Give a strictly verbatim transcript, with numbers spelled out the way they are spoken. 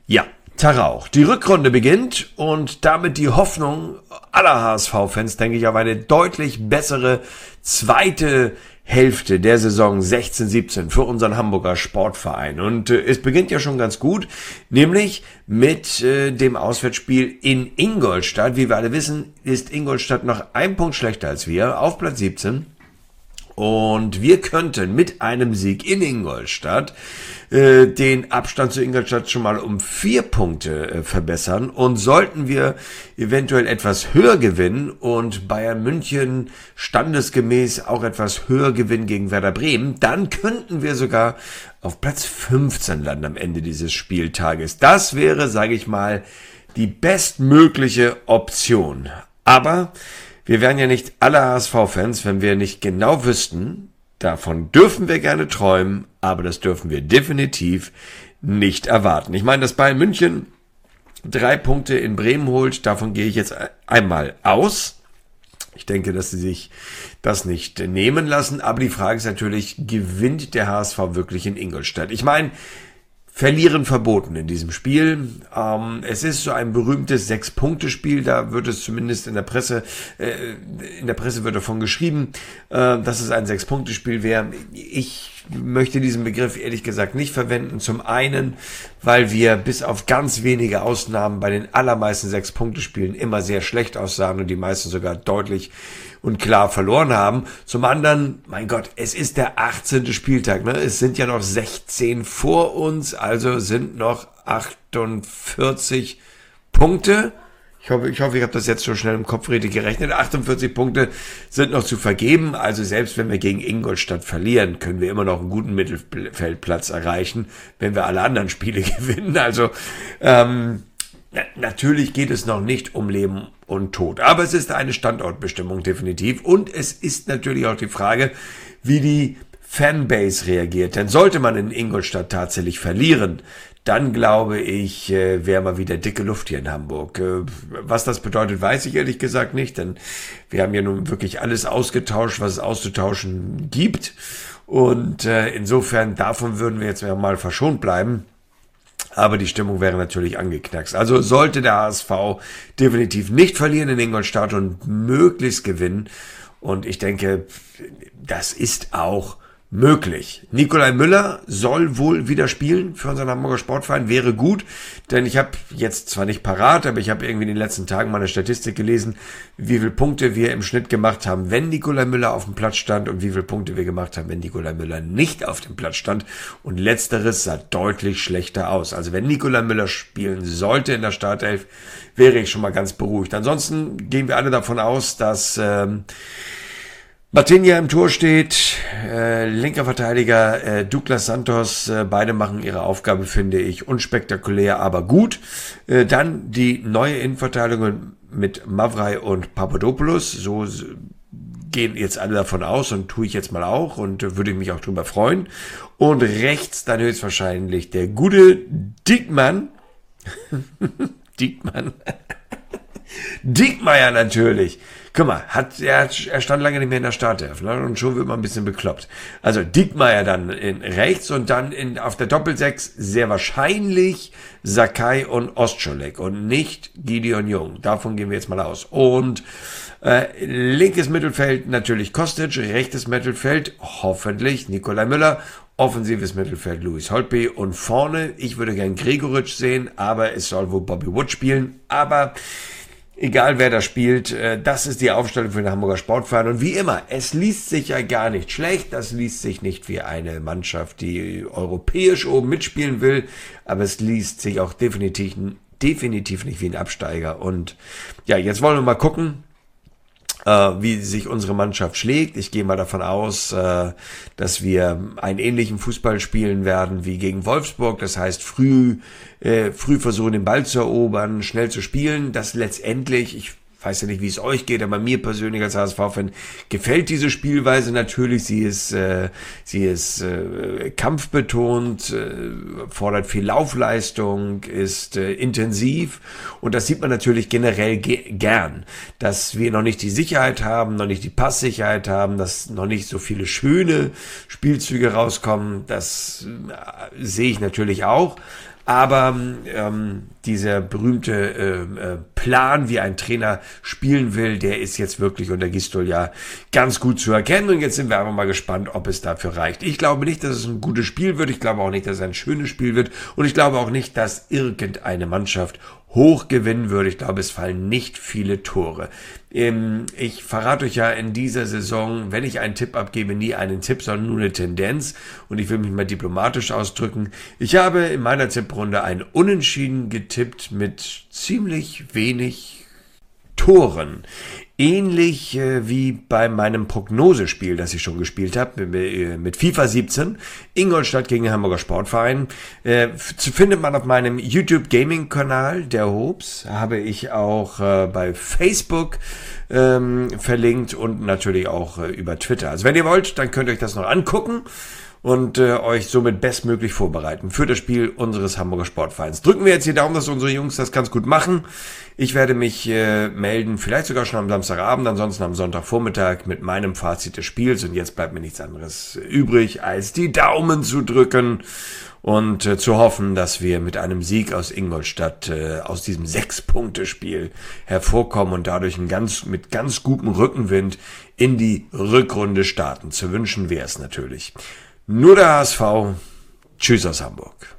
Ja, Tag auch. Die Rückrunde beginnt und damit die Hoffnung aller H S V-Fans, denke ich, auf eine deutlich bessere zweite Hälfte der Saison sechzehn siebzehn für unseren Hamburger Sportverein. Und äh, es beginnt ja schon ganz gut, nämlich mit äh, dem Auswärtsspiel in Ingolstadt. Wie wir alle wissen, ist Ingolstadt noch ein Punkt schlechter als wir, auf Platz siebzehn. Und wir könnten mit einem Sieg in Ingolstadt äh, den Abstand zu Ingolstadt schon mal um vier Punkte äh, verbessern. Und sollten wir eventuell etwas höher gewinnen und Bayern München standesgemäß auch etwas höher gewinnen gegen Werder Bremen, dann könnten wir sogar auf Platz fünfzehn landen am Ende dieses Spieltages. Das wäre, sage ich mal, die bestmögliche Option. Aber wir wären ja nicht alle H S V-Fans, wenn wir nicht genau wüssten, davon dürfen wir gerne träumen, aber das dürfen wir definitiv nicht erwarten. Ich meine, dass Bayern München drei Punkte in Bremen holt, davon gehe ich jetzt einmal aus. Ich denke, dass sie sich das nicht nehmen lassen, aber die Frage ist natürlich, gewinnt der H S V wirklich in Ingolstadt? Ich meine, Verlieren verboten in diesem Spiel. Ähm, es ist so ein berühmtes Sechs-Punkte-Spiel, da wird es zumindest in der Presse, äh, in der Presse wird davon geschrieben, äh, dass es ein Sechs-Punkte-Spiel wäre. Ich möchte diesen Begriff ehrlich gesagt nicht verwenden. Zum einen, weil wir bis auf ganz wenige Ausnahmen bei den allermeisten Sechs-Punkte-Spielen immer sehr schlecht aussahen und die meisten sogar deutlich und klar verloren haben. Zum anderen, mein Gott, es ist der achtzehnte Spieltag, ne? Es sind ja noch sechzehn vor uns, also sind noch achtundvierzig Punkte. Ich hoffe, ich hoffe, ich habe das jetzt so schnell im Kopf richtig gerechnet. achtundvierzig Punkte sind noch zu vergeben. Also selbst wenn wir gegen Ingolstadt verlieren, können wir immer noch einen guten Mittelfeldplatz erreichen, wenn wir alle anderen Spiele gewinnen. Also ähm, na, natürlich geht es noch nicht um Leben und Tod. Aber es ist eine Standortbestimmung definitiv. Und es ist natürlich auch die Frage, wie die Fanbase reagiert. Denn sollte man in Ingolstadt tatsächlich verlieren, dann glaube ich, äh, wäre mal wieder dicke Luft hier in Hamburg. Äh, was das bedeutet, weiß ich ehrlich gesagt nicht, denn wir haben ja nun wirklich alles ausgetauscht, was es auszutauschen gibt. Und äh, insofern, davon würden wir jetzt mal verschont bleiben. Aber die Stimmung wäre natürlich angeknackst. Also sollte der H S V definitiv nicht verlieren in Ingolstadt und möglichst gewinnen. Und ich denke, das ist auch möglich. Nikolai Müller soll wohl wieder spielen für unseren Hamburger Sportverein. Wäre gut, denn ich habe jetzt zwar nicht parat, aber ich habe irgendwie in den letzten Tagen mal eine Statistik gelesen, wie viele Punkte wir im Schnitt gemacht haben, wenn Nikolai Müller auf dem Platz stand und wie viele Punkte wir gemacht haben, wenn Nikolai Müller nicht auf dem Platz stand. Und letzteres sah deutlich schlechter aus. Also wenn Nikolai Müller spielen sollte in der Startelf, wäre ich schon mal ganz beruhigt. Ansonsten gehen wir alle davon aus, dass ähm, Martinia im Tor steht, äh, linker Verteidiger äh, Douglas Santos, äh, beide machen ihre Aufgabe, finde ich, unspektakulär, aber gut. Äh, dann die neue Innenverteidigung mit Mavrei und Papadopoulos, so gehen jetzt alle davon aus und tue ich jetzt mal auch und äh, würde mich auch drüber freuen. Und rechts dann höchstwahrscheinlich der gute Diekmann, Diekmann, Diekmeyer natürlich. Guck mal, hat, er, er stand lange nicht mehr in der Startelf, ne? Und schon wird man ein bisschen bekloppt. Also Diekmeyer dann in rechts und dann in, auf der Doppelsechs sehr wahrscheinlich Sakai und Ostscholek und nicht Gideon Jung. Davon gehen wir jetzt mal aus. Und äh, linkes Mittelfeld natürlich Kostic, rechtes Mittelfeld hoffentlich Nikolai Müller, offensives Mittelfeld Louis Holtby und vorne, ich würde gern Gregoritsch sehen, aber es soll wohl Bobby Wood spielen, aber egal wer da spielt, das ist die Aufstellung für den Hamburger Sportverein. Und wie immer, es liest sich ja gar nicht schlecht. Das liest sich nicht wie eine Mannschaft, die europäisch oben mitspielen will. Aber es liest sich auch definitiv, definitiv nicht wie ein Absteiger. Und ja, jetzt wollen wir mal gucken, wie sich unsere Mannschaft schlägt. Ich gehe mal davon aus, dass wir einen ähnlichen Fußball spielen werden wie gegen Wolfsburg. Das heißt, früh, früh versuchen, den Ball zu erobern, schnell zu spielen. Das letztendlich, ich weiß ja nicht, wie es euch geht, aber mir persönlich als H S V-Fan gefällt diese Spielweise natürlich. Sie ist, äh, sie ist äh, kampfbetont, äh, fordert viel Laufleistung, ist äh, intensiv und das sieht man natürlich generell ge- gern, dass wir noch nicht die Sicherheit haben, noch nicht die Passsicherheit haben, dass noch nicht so viele schöne Spielzüge rauskommen. Das äh, sehe ich natürlich auch. Aber ähm, dieser berühmte äh, Plan, wie ein Trainer spielen will, der ist jetzt wirklich unter Gistol ja ganz gut zu erkennen. Und jetzt sind wir einfach mal gespannt, ob es dafür reicht. Ich glaube nicht, dass es ein gutes Spiel wird. Ich glaube auch nicht, dass es ein schönes Spiel wird. Und ich glaube auch nicht, dass irgendeine Mannschaft hoch gewinnen würde. Ich glaube, es fallen nicht viele Tore. Ähm, ich verrate euch ja in dieser Saison, wenn ich einen Tipp abgebe, nie einen Tipp, sondern nur eine Tendenz. Und ich will mich mal diplomatisch ausdrücken. Ich habe in meiner Tipprunde ein Unentschieden getippt mit ziemlich wenig Toren. Ähnlich äh, wie bei meinem Prognosespiel, das ich schon gespielt habe, mit FIFA siebzehn, Ingolstadt gegen Hamburger Sportverein. Äh, findet man auf meinem YouTube Gaming Kanal, der Hobbs, habe ich auch äh, bei Facebook ähm, verlinkt und natürlich auch äh, über Twitter. Also wenn ihr wollt, dann könnt ihr euch das noch angucken und äh, euch somit bestmöglich vorbereiten für das Spiel unseres Hamburger Sportvereins. Drücken wir jetzt die Daumen, dass unsere Jungs das ganz gut machen. Ich werde mich äh, melden, vielleicht sogar schon am Samstagabend, ansonsten am Sonntagvormittag mit meinem Fazit des Spiels. Und jetzt bleibt mir nichts anderes übrig, als die Daumen zu drücken und äh, zu hoffen, dass wir mit einem Sieg aus Ingolstadt äh, aus diesem Sechs-Punkte-Spiel hervorkommen und dadurch ein ganz, mit ganz gutem Rückenwind in die Rückrunde starten. Zu wünschen wäre es natürlich. Nur der H S V. Tschüss aus Hamburg.